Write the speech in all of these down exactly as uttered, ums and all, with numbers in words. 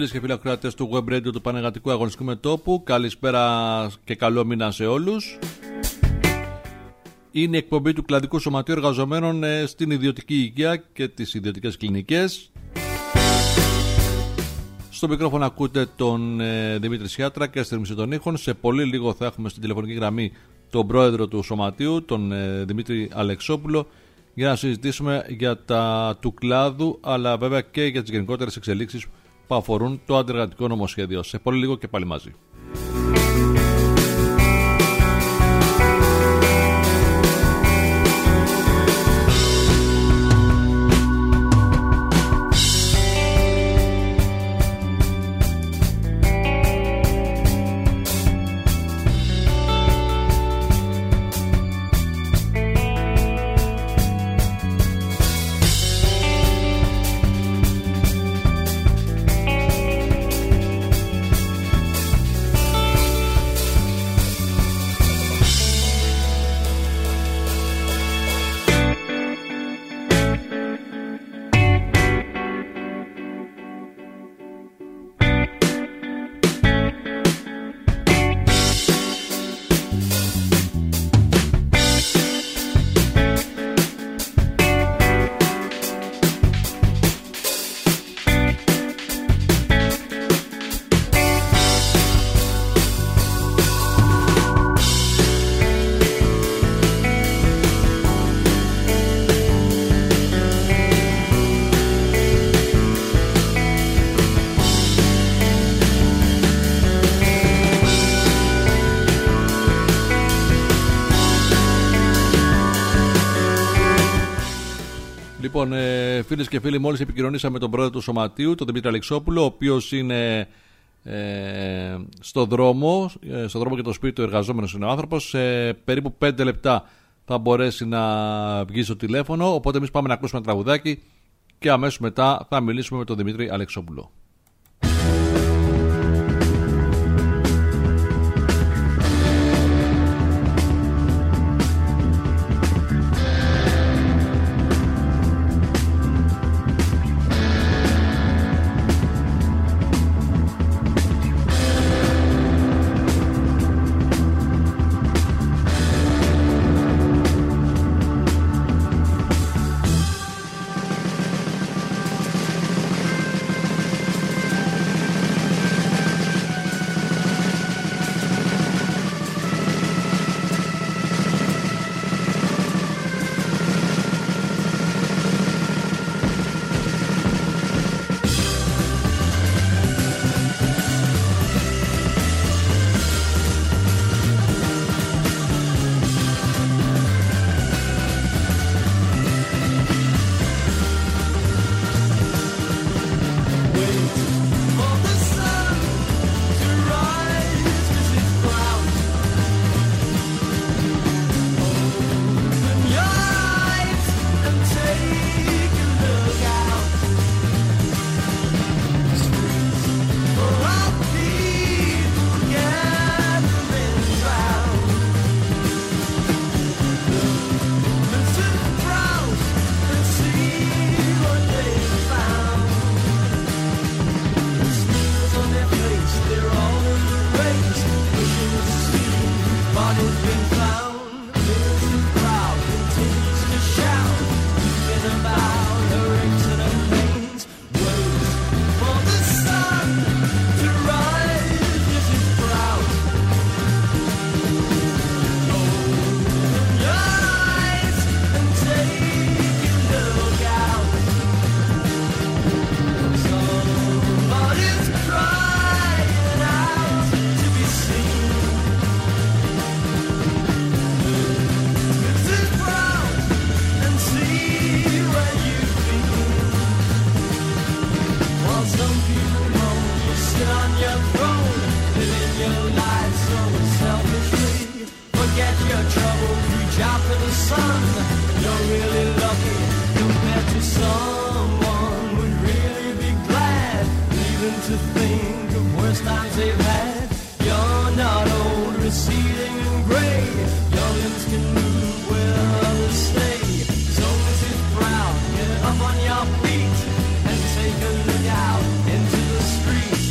Φίλες και φίλοι ακροατές του Web Radio του Πανεγατικού Αγωνιστικού Μετώπου, καλησπέρα και καλό μήνα σε όλους. Είναι η εκπομπή του Κλαδικού Σωματείου Εργαζομένων στην ιδιωτική υγεία και τις ιδιωτικές κλινικές. Στο μικρόφωνο ακούτε τον ε, Δημήτρη Σιάτρα και στη ρυθμίση των ήχων. Σε πολύ λίγο θα έχουμε στην τηλεφωνική γραμμή τον πρόεδρο του Σωματείου, τον ε, Δημήτρη Αλεξόπουλο, για να συζητήσουμε για τα του κλάδου, αλλά βέβαια και για τις γενικότερες εξελίξεις που αφορούν το αντιεργατικό νομοσχέδιο. Σε πολύ λίγο και πάλι μαζί. Λοιπόν, ε, φίλες και φίλοι, μόλις επικοινωνήσαμε με τον πρόεδρο του Σωματείου, τον Δημήτρη Αλεξόπουλο, ο οποίος είναι ε, στο δρόμο, ε, στο δρόμο και το σπίτι του εργαζόμενος είναι ο άνθρωπος. Σε περίπου πέντε λεπτά θα μπορέσει να βγει στο τηλέφωνο, οπότε εμείς πάμε να ακούσουμε ένα τραγουδάκι και αμέσως μετά θα μιλήσουμε με τον Δημήτρη Αλεξόπουλο. Up on your feet and take a look out into the street.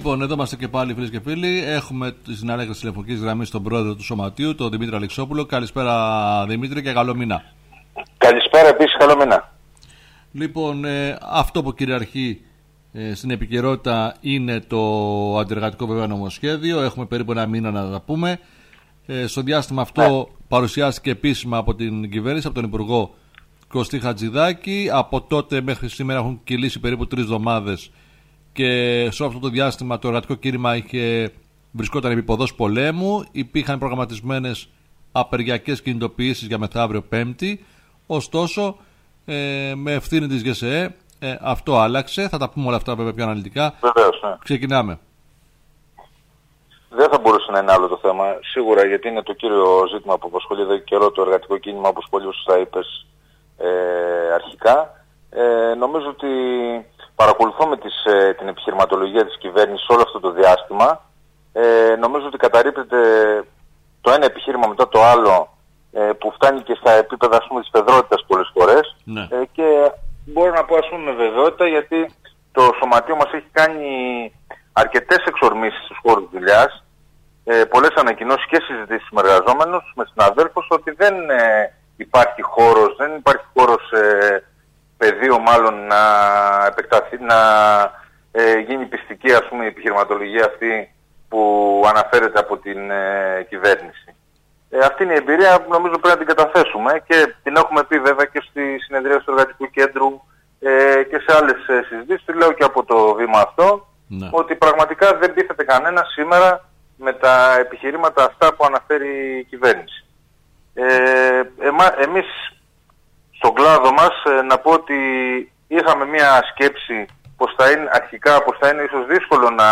Λοιπόν, εδώ είμαστε και πάλι, φίλες και φίλοι. Έχουμε στην ανέκριση τηλεφωνικής γραμμής στον πρόεδρο του Σωματείου, τον Δημήτρη Αλεξόπουλο. Καλησπέρα, Δημήτρη, και καλό μήνα. Καλησπέρα, επίσης, καλό μήνα. Λοιπόν, ε, αυτό που κυριαρχεί ε, στην επικαιρότητα είναι το αντιεργατικό βέβαια νομοσχέδιο. Έχουμε περίπου ένα μήνα να τα πούμε. Ε, στο διάστημα αυτό ναι. παρουσιάστηκε επίσημα από την κυβέρνηση, από τον Υπουργό Κωστή Χατζηδάκη. Από τότε μέχρι σήμερα έχουν κυλήσει περίπου τρεις εβδομάδες και σε αυτό το διάστημα το εργατικό κίνημα είχε, βρισκόταν επί ποδός πολέμου. Υπήρχαν προγραμματισμένες απεργιακές κινητοποιήσεις για μεθαύριο Πέμπτη. Ωστόσο, ε, με ευθύνη της ΓΕΣΕΕ ε, αυτό άλλαξε. Θα τα πούμε όλα αυτά βέβαια πιο αναλυτικά. Βεβαίως, ναι. Ξεκινάμε. Δεν θα μπορούσε να είναι άλλο το θέμα, σίγουρα, γιατί είναι το κύριο ζήτημα που απασχολεί εδώ και καιρό το εργατικό κίνημα, όπως πολύ σωστά είπες ε, αρχικά. Ε, νομίζω ότι παρακολουθούμε τις, ε, την επιχειρηματολογία της κυβέρνησης όλο αυτό το διάστημα. Ε, νομίζω ότι καταρρίπτεται το ένα επιχείρημα μετά το άλλο, ε, που φτάνει και στα επίπεδα, ας πούμε, της παιδρότητας πολλές φορές. Ναι. Ε, και μπορώ να πω, ας πούμε, με βεβαιότητα, γιατί το Σωματείο μας έχει κάνει αρκετές εξορμήσεις στους χώρους δουλειάς, ε, πολλές ανακοινώσεις και συζητήσεις με εργαζόμενους, με συναδέλφους, ότι δεν ε, υπάρχει χώρος, δεν υπάρχει χώρος ε, πεδίο μάλλον να επεκταθεί, να ε, γίνει πιστική, ας πούμε, η επιχειρηματολογία αυτή που αναφέρεται από την ε, κυβέρνηση. Ε, αυτή είναι η εμπειρία που νομίζω πρέπει να την καταθέσουμε και την έχουμε πει βέβαια και στη συνεδρία του Εργατικού Κέντρου ε, και σε άλλες ε, συζητήσεις. Τη λέω και από το βήμα αυτό, ναι. ότι πραγματικά δεν πείθεται κανένα σήμερα με τα επιχειρήματα αυτά που αναφέρει η κυβέρνηση. Ε, εμα, εμείς στον κλάδο μας ε, να πω ότι είχαμε μια σκέψη πως θα είναι, αρχικά πως θα είναι ίσως δύσκολο να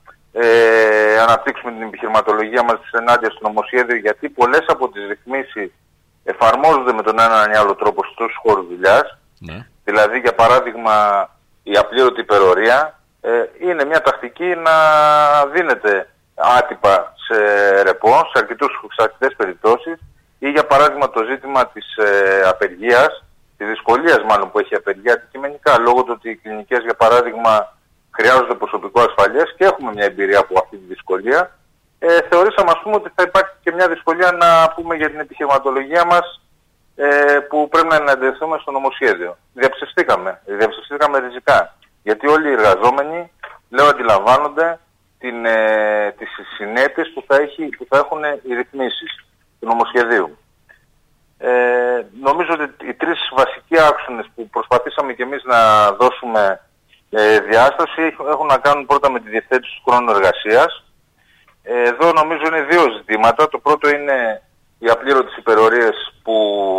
ε, αναπτύξουμε την επιχειρηματολογία μας ενάντια στο νομοσχέδιο, γιατί πολλές από τις ρυθμίσεις εφαρμόζονται με τον έναν ή άλλο τρόπο στους χώρους δουλειάς. Ναι. Δηλαδή, για παράδειγμα, η απλήρωτη υπερορία ε, είναι μια τακτική να δίνεται άτυπα σε ρεπό, σε, αρκετούς, σε αρκετές περιπτώσεις, ή για παράδειγμα το ζήτημα της ε, απεργίας, της δυσκολίας μάλλον που έχει η απεργία αντικειμενικά, λόγω του ότι οι κλινικές, για παράδειγμα, χρειάζονται προσωπικό ασφαλείας και έχουμε μια εμπειρία από αυτή τη δυσκολία. Ε, θεωρήσαμε, ας πούμε, ότι θα υπάρχει και μια δυσκολία να πούμε για την επιχειρηματολογία μας, ε, που πρέπει να εναντιωθούμε στο νομοσχέδιο. Διαψευστήκαμε, διαψευστήκαμε ριζικά. Γιατί όλοι οι εργαζόμενοι, λέω, αντιλαμβάνονται την, ε, τις συνέπειες που θα, έχει, που θα έχουν οι ρυθμίσεις του νομοσχεδίου. Ε, νομίζω ότι οι τρεις βασικοί άξονες που προσπαθήσαμε κι εμείς να δώσουμε ε, διάσταση έχουν να κάνουν πρώτα με τη διευθέτηση του χρόνου εργασίας. Ε, εδώ νομίζω είναι δύο ζητήματα. Το πρώτο είναι οι απλήρωτες υπερορίες που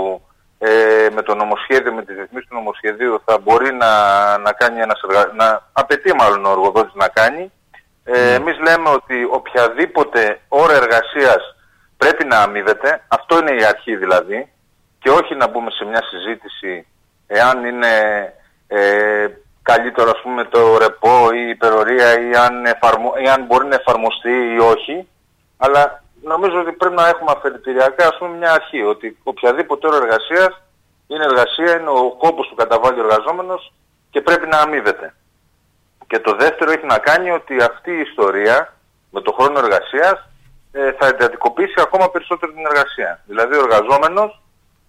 ε, με το νομοσχέδιο, με τις ρυθμίσεις του νομοσχεδίου θα μπορεί να, να, κάνει ένας εργα... να απαιτεί μάλλον ο εργοδότης να κάνει. Ε, εμείς λέμε ότι οποιαδήποτε ώρα εργασίας πρέπει να αμείβεται, αυτό είναι η αρχή δηλαδή, και όχι να μπούμε σε μια συζήτηση εάν είναι ε, καλύτερο, ας πούμε, το ρεπό ή η υπερορία ή αν, εφαρμο... ή αν μπορεί να εφαρμοστεί ή όχι, αλλά νομίζω ότι πρέπει να έχουμε αφετηριακά, ας πούμε, μια αρχή, ότι οποιαδήποτε ώρα εργασίας είναι εργασία, είναι ο κόπος που καταβάλει ο εργαζόμενος και πρέπει να αμείβεται. Και το δεύτερο έχει να κάνει ότι αυτή η ιστορία με το χρόνο εργασίας ε, θα εντατικοποιήσει ακόμα περισσότερο την εργασία. Δηλαδή ο εργαζόμενος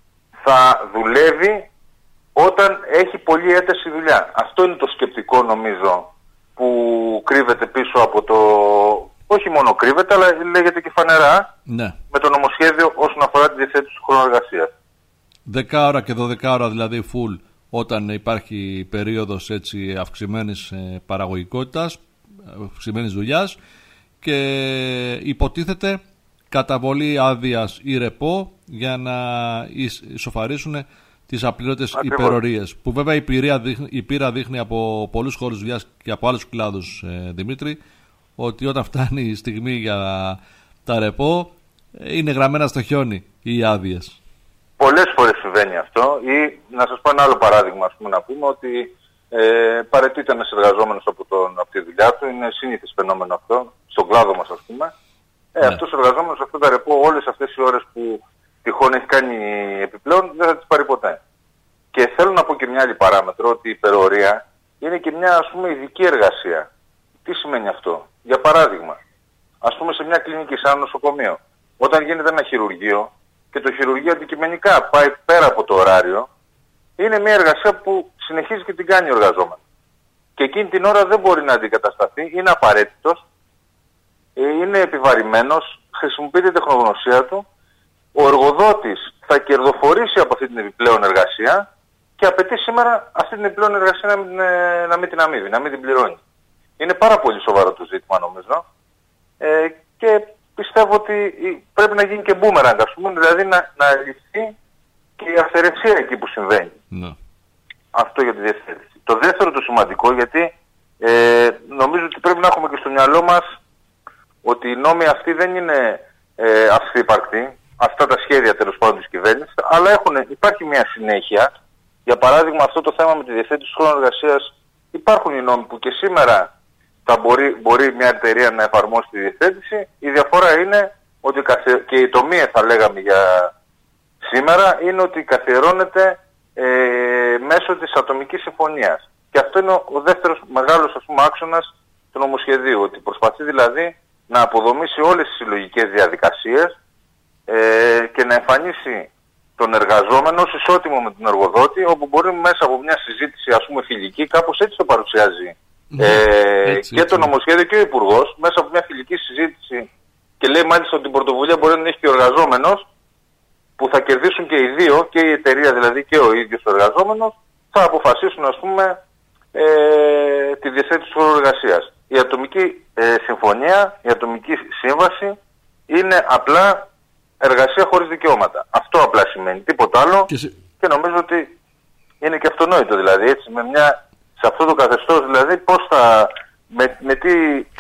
θα δουλεύει όταν έχει πολλή ένταση δουλειά. Αυτό είναι το σκεπτικό, νομίζω, που κρύβεται πίσω από το... Όχι μόνο κρύβεται, αλλά λέγεται και φανερά, ναι, με το νομοσχέδιο όσον αφορά τη διευθέτηση του χρόνου εργασίας. δέκα ώρα και δώδεκα ώρα δηλαδή full, όταν υπάρχει περίοδος έτσι αυξημένης ε, παραγωγικότητας, αυξημένης δουλειάς, και υποτίθεται καταβολή άδειας ή ρεπό για να ισοφαρίσουν τις απλήρωτες υπερορίες. Που βέβαια η πείρα δείχνει, η πείρα δείχνει από πολλούς χώρους δουλειάς και από άλλους κλάδους, ε, Δημήτρη, ότι όταν φτάνει η στιγμή για τα ρεπό είναι γραμμένα στο χιόνι οι άδειες. Πολλές φορές συμβαίνει αυτό. Ή να σας πω ένα άλλο παράδειγμα, ας πούμε, να πούμε ότι ε, παραιτείται ένας εργαζόμενος από, τον, από τη δουλειά του, είναι σύνηθες φαινόμενο αυτό, στον κλάδο μας, ας πούμε. Ε, ναι. Αυτός ο εργαζόμενος, αυτό τα ρεπό, όλες αυτές οι ώρες που τυχόν έχει κάνει επιπλέον, δεν θα τις πάρει ποτέ. Και θέλω να πω και μια άλλη παράμετρο, ότι η υπερορία είναι και μια, ας πούμε, ειδική εργασία. Τι σημαίνει αυτό? Για παράδειγμα, ας πούμε σε μια κλινική, σαν ένα νοσοκομείο, όταν γίνεται ένα χειρουργείο και το χειρουργείο αντικειμενικά πάει πέρα από το ωράριο, είναι μια εργασία που συνεχίζει και την κάνει ο εργαζόμενος. Και εκείνη την ώρα δεν μπορεί να αντικατασταθεί, είναι απαραίτητος, είναι επιβαρημένος, χρησιμοποιεί την τεχνογνωσία του, ο εργοδότης θα κερδοφορήσει από αυτή την επιπλέον εργασία και απαιτεί σήμερα αυτή την επιπλέον εργασία να μην, να μην την αμείβει, να μην την πληρώνει. Είναι πάρα πολύ σοβαρό το ζήτημα νομίζω ε, και πιστεύω ότι πρέπει να γίνει και μπούμεραγκ, ας πούμε, δηλαδή να, να λυθεί και η αυθαιρεσία εκεί που συμβαίνει. Ναι. Αυτό για τη διευθέτηση. Το δεύτερο το σημαντικό, γιατί ε, νομίζω ότι πρέπει να έχουμε και στο μυαλό μας ότι οι νόμοι αυτοί δεν είναι ε, αυθύπαρκτοι, αυτά τα σχέδια τέλος πάντων της κυβέρνησης, αλλά έχουν, υπάρχει μια συνέχεια. Για παράδειγμα, αυτό το θέμα με τη διευθέτηση του χρόνου εργασίας, υπάρχουν οι νόμοι που και σήμερα θα μπορεί, μπορεί μια εταιρεία να εφαρμόσει τη διευθέτηση. Η διαφορά είναι ότι και η τομή, θα λέγαμε για σήμερα, είναι ότι καθιερώνεται ε, μέσω της ατομικής συμφωνίας. Και αυτό είναι ο δεύτερος μεγάλος, ας πούμε, άξονας του νομοσχεδίου, ότι προσπαθεί δηλαδή να αποδομήσει όλες τις συλλογικές διαδικασίες ε, και να εμφανίσει τον εργαζόμενο ως ισότιμο με τον εργοδότη, όπου μπορεί μέσα από μια συζήτηση, ας πούμε, φιλική, κάπως έτσι το παρουσιάζει ε, έτσι, και έτσι. Το νομοσχέδιο και ο Υπουργός, μέσα από μια φιλική συζήτηση, και λέει μάλιστα ότι την πρωτοβουλία μπορεί να έχει και ο εργαζόμενος, που θα κερδίσουν και οι δύο, και η εταιρεία δηλαδή και ο ίδιος ο εργαζόμενος, θα αποφασίσουν, ας πούμε, ε, τη διευθέτηση του όρου εργασίας. Η ατομική ε, συμφωνία, η ατομική σύμβαση είναι απλά εργασία χωρίς δικαιώματα. Αυτό απλά σημαίνει, τίποτα άλλο, και, σε... και νομίζω ότι είναι και αυτονόητο δηλαδή, έτσι, με μια, σε αυτό το καθεστώς δηλαδή, πώς θα, με, με τι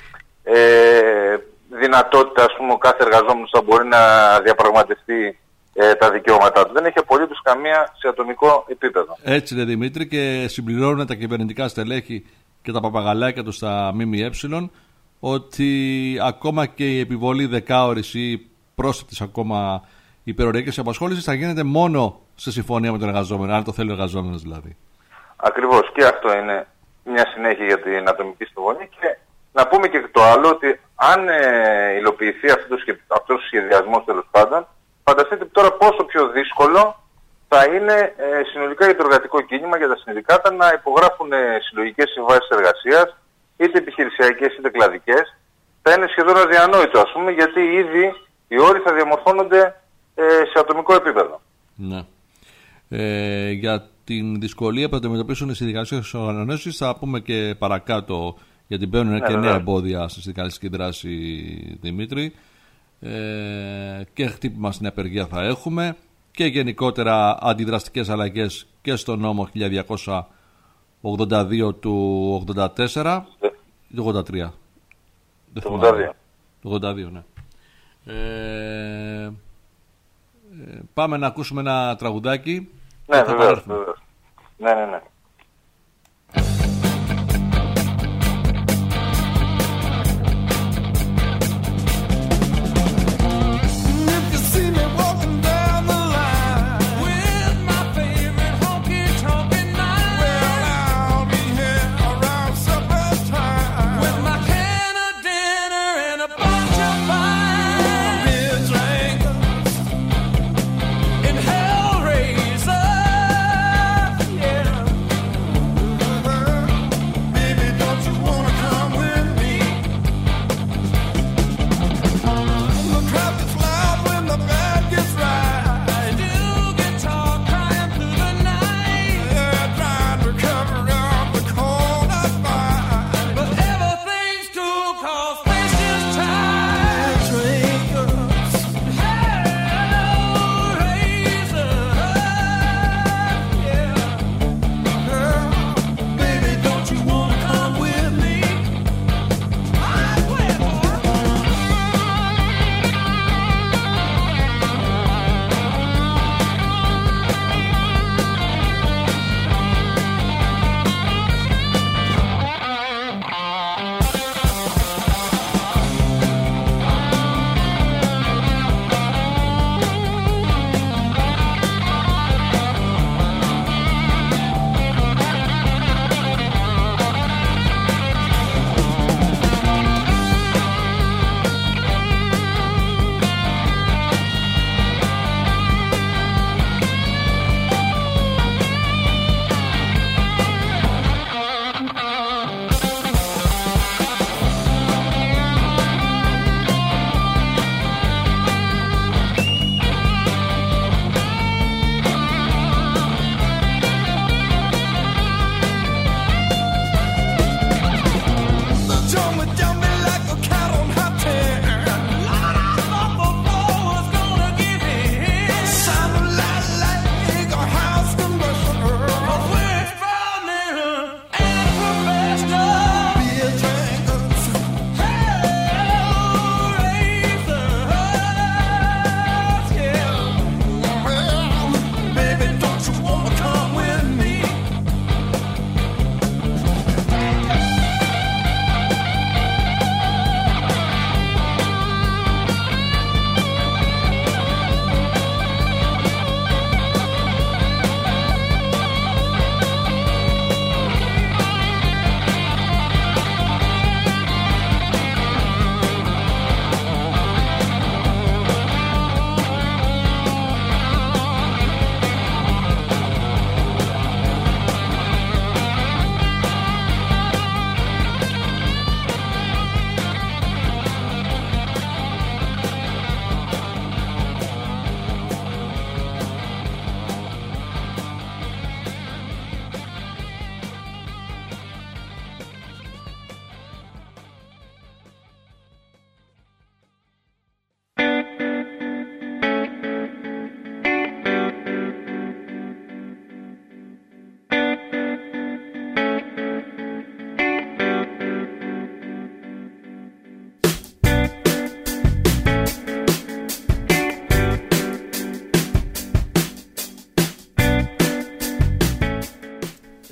ε, δυνατότητα, ας πούμε, ο κάθε εργαζόμενος θα μπορεί να διαπραγματευτεί ε, τα δικαιώματά του. Δεν έχει απολύτως καμία σε ατομικό επίπεδο. Έτσι είναι, Δημήτρη, και συμπληρώνουν τα κυβερνητικά στελέχη και τα παπαγαλάκια του στα ΜΜΕ ότι ακόμα και η επιβολή δεκάωρης ή πρόσθετης ακόμα υπεροριακής απασχόλησης θα γίνεται μόνο σε συμφωνία με τον εργαζόμενο, αν το θέλει ο εργαζόμενος δηλαδή. Ακριβώς, και αυτό είναι μια συνέχεια για την ατομική συμφωνία. Και να πούμε και το άλλο, ότι αν ε, υλοποιηθεί αυτός ο σχεδιασμός τέλος πάντων, φανταστείτε τώρα πόσο πιο δύσκολο θα είναι ε, συνολικά για το εργατικό κίνημα, για τα συνδικάτα, να υπογράφουν ε, συλλογικές συμβάσεις εργασίας, είτε επιχειρησιακές είτε κλαδικές. Θα είναι σχεδόν αδιανόητο, ας πούμε, γιατί ήδη οι όροι θα διαμορφώνονται ε, σε ατομικό επίπεδο. Ναι. Ε, για την δυσκολία που αντιμετωπίσουν οι συνδικαλιστικές οργανώσεις θα πούμε και παρακάτω, γιατί μπαίνουν ναι, και νέα εμπόδια στη συνδικαλιστική δράση, Δημήτρη. Ε, και χτύπημα στην απεργία θα έχουμε και γενικότερα αντιδραστικές αλλαγές και στο νόμο χίλια διακόσια ογδόντα δύο του ογδόντα τέσσερα ή του ογδόντα τρία. Το ογδόντα δύο. Το ογδόντα δύο, ναι. Ε, ε, πάμε να ακούσουμε ένα τραγουδάκι. Ναι, βεβαίως, βεβαίως. Ναι, ναι, ναι. In Hellraiser, yeah.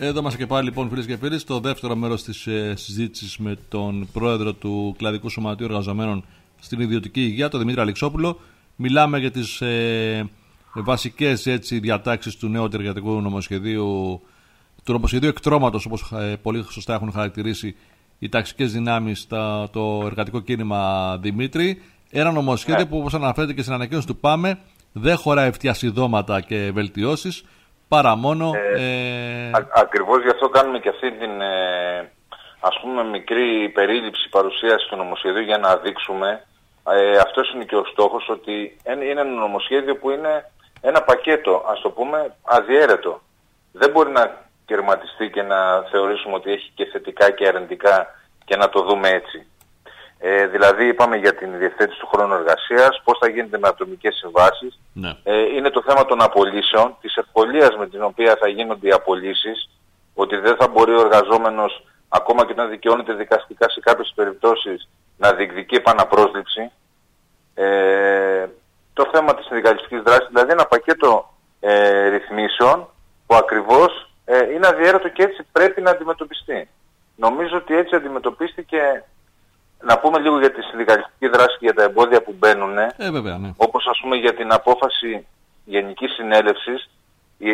Εδώ είμαστε και πάλι λοιπόν, φίλες και φίλοι, στο δεύτερο μέρος της ε, συζήτησης με τον πρόεδρο του Κλαδικού Σωματείου Εργαζομένων στην Ιδιωτική Υγεία, τον Δημήτρη Αλεξόπουλο. Μιλάμε για τις ε, βασικές έτσι, διατάξεις του νέου εργατικού νομοσχεδίου, του νομοσχεδίου εκτρώματος, όπως ε, πολύ σωστά έχουν χαρακτηρίσει οι ταξικές δυνάμεις, τα, το εργατικό κίνημα, Δημήτρη. Ένα νομοσχέδιο yeah. που, όπως αναφέρεται και στην ανακοίνωση του ΠΑΜΕ, δεν χωράει φτιασιδώματα και βελτιώσεις, παρά μόνο... Ε, ε... Α, ακριβώς γι' αυτό κάνουμε και αυτή την ε, ας πούμε μικρή περίληψη παρουσίαση του νομοσχεδίου, για να δείξουμε, ε, αυτός είναι και ο στόχος, ότι είναι ένα νομοσχέδιο που είναι ένα πακέτο, ας το πούμε, αδιέρετο. Δεν μπορεί να κερματιστεί και να θεωρήσουμε ότι έχει και θετικά και αρνητικά και να το δούμε έτσι. Ε, δηλαδή είπαμε για την διευθέτηση του χρόνου εργασίας, πώς θα γίνεται με ατομικές συμβάσεις. Ναι. Ε, είναι το θέμα των απολύσεων, της ευκολίας με την οποία θα γίνονται οι απολύσεις, ότι δεν θα μπορεί ο εργαζόμενος, ακόμα και να δικαιώνεται δικαστικά σε κάποιες περιπτώσεις, να διεκδικεί επαναπρόσληψη. Ε, το θέμα της συνδικαλιστικής δράσης, δηλαδή ένα πακέτο ε, ρυθμίσεων που ακριβώς ε, είναι αδιέρετο και έτσι πρέπει να αντιμετωπιστεί. Νομίζω ότι έτσι αντιμετωπίστηκε. Να πούμε λίγο για τη συνδικαλιστική δράση και για τα εμπόδια που μπαίνουν. Ε, βέβαια, ναι. Όπως ας πούμε για την απόφαση Γενικής Συνέλευσης. Ε,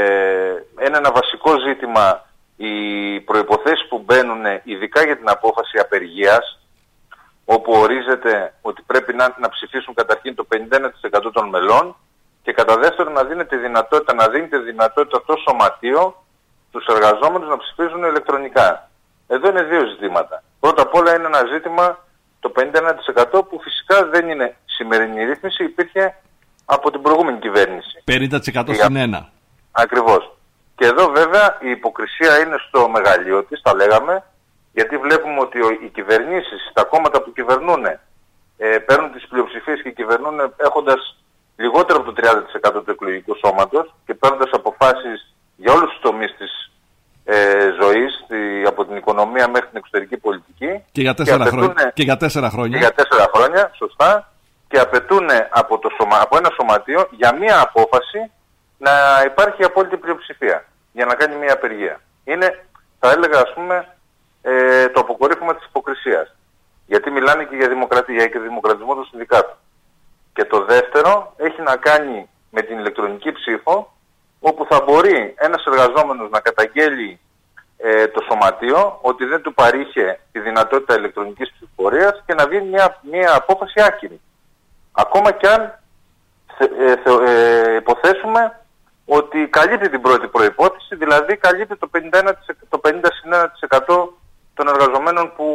είναι ένα βασικό ζήτημα οι προϋποθέσεις που μπαίνουν, ειδικά για την απόφαση απεργίας, όπου ορίζεται ότι πρέπει να, να ψηφίσουν καταρχήν το πενήντα ένα τοις εκατό των μελών και κατά δεύτερον να δίνεται δυνατότητα, να δίνεται δυνατότητα το σωματείο, τους εργαζόμενους να ψηφίζουν ηλεκτρονικά. Εδώ είναι δύο ζητήματα. Πρώτα απ' όλα είναι ένα ζήτημα το πενήντα ένα τοις εκατό που φυσικά δεν είναι σημερινή ρύθμιση, υπήρχε από την προηγούμενη κυβέρνηση. πενήντα τοις εκατό στην ένα. Ακριβώς. Και εδώ βέβαια η υποκρισία είναι στο μεγαλείο της, τα λέγαμε, γιατί βλέπουμε ότι οι κυβερνήσεις, τα κόμματα που κυβερνούν, ε, παίρνουν τις πλειοψηφίες και κυβερνούν έχοντας λιγότερο από το τριάντα τοις εκατό του εκλογικού σώματος και παίρνοντας αποφάσεις για όλους τους τομείς της Ε, ζωής, τη, από την οικονομία μέχρι την εξωτερική πολιτική. Και για τέσσερα, και απαιτούνε, χρόνια. Και για τέσσερα χρόνια. Και για τέσσερα χρόνια, σωστά. Και απαιτούν από, το σωμα, από ένα σωματείο για μία απόφαση να υπάρχει απόλυτη πλειοψηφία για να κάνει μία απεργία. Είναι, θα έλεγα, ας πούμε, ε, το αποκορύφωμα της υποκρισίας. Γιατί μιλάνε και για δημοκρατία και δημοκρατισμό των συνδικάτων. Και το δεύτερο έχει να κάνει με την ηλεκτρονική ψήφο, όπου θα μπορεί ένας εργαζόμενος να καταγγέλει ε, το σωματείο ότι δεν του παρήχε τη δυνατότητα ηλεκτρονικής ψηφοφορίας και να βγει μια, μια απόφαση άκυρη. Ακόμα κι αν θε, ε, θε, ε, υποθέσουμε ότι καλύπτει την πρώτη προϋπόθεση, δηλαδή καλύπτει το πενήντα ένα τοις εκατό, το πενήντα συν ένα τοις εκατό των εργαζομένων που,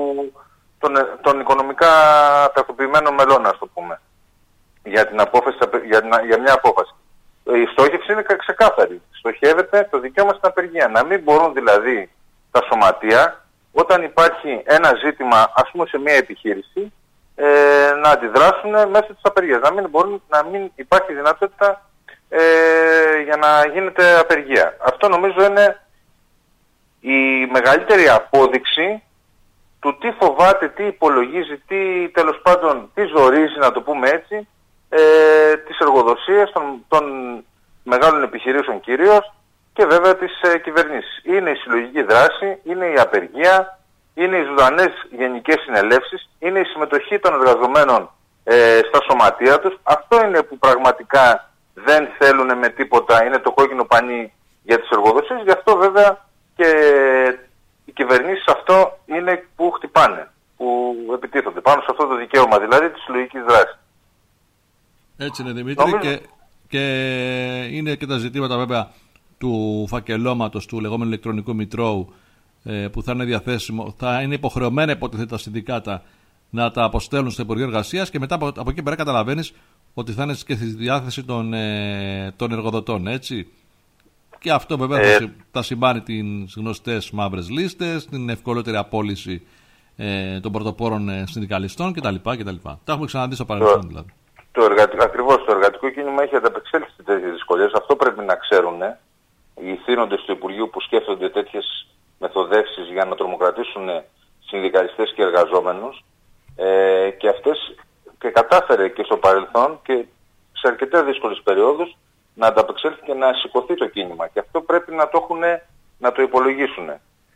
των, των οικονομικά τακτοποιημένων μελών, ας το πούμε, για, την απόφαση, για, για μια απόφαση. Η στόχευση είναι ξεκάθαρη. Στοχεύεται το δικαίωμα στην απεργία. Να μην μπορούν δηλαδή τα σωματεία, όταν υπάρχει ένα ζήτημα, ας πούμε σε μια επιχείρηση, ε, να αντιδράσουν μέσω της απεργίας. Να μην, μπορούν, να μην υπάρχει δυνατότητα ε, για να γίνεται απεργία. Αυτό νομίζω είναι η μεγαλύτερη απόδειξη του τι φοβάται, τι υπολογίζει, τι τέλος πάντων, τι ζορίζει, να το πούμε έτσι, Ε, τις εργοδοσίες των, των μεγάλων επιχειρήσεων κυρίως και βέβαια τις ε, κυβερνήσεις. Είναι η συλλογική δράση, είναι η απεργία, είναι οι ζωντανές γενικές συνελεύσεις, είναι η συμμετοχή των εργαζομένων ε, στα σωματεία τους. Αυτό είναι που πραγματικά δεν θέλουν με τίποτα, είναι το κόκκινο πανί για τις εργοδοσίες. Γι' αυτό βέβαια και οι κυβερνήσεις αυτό είναι που χτυπάνε, που επιτίθονται πάνω σε αυτό το δικαίωμα, δηλαδή της συλλογικής δράσης. Έτσι είναι, Δημήτρη, και, και είναι και τα ζητήματα βέβαια του φακελώματος του λεγόμενου ηλεκτρονικού μητρώου ε, που θα είναι διαθέσιμο, θα είναι υποχρεωμένα υποτίθεται τα συνδικάτα να τα αποστέλουν στο Υπουργείο Εργασίας και μετά από, από εκεί πέρα καταλαβαίνεις ότι θα είναι και στη διάθεση των, ε, των εργοδοτών, έτσι. Και αυτό βέβαια ε... θα, θα σημάνει τις γνωστές μαύρες λίστες, την ευκολότερη απόλυση ε, των πρωτοπόρων ε, συνδικαλιστών κτλ. κτλ. Τα έχουμε ξαναδεί στο παρελθόν δηλαδή. Το εργατικό, ακριβώς το εργατικό κίνημα έχει ανταπεξέλθει σε τέτοιες δυσκολίες. Αυτό πρέπει να ξέρουν ε, οι θύνοντες του Υπουργείου που σκέφτονται τέτοιες μεθοδεύσεις για να τρομοκρατήσουν συνδικαλιστές και εργαζόμενους. Ε, και αυτές και κατάφερε και στο παρελθόν και σε αρκετά δύσκολες περιόδους να ανταπεξέλθει και να σηκωθεί το κίνημα. Και αυτό πρέπει να το έχουν να το υπολογίσουν.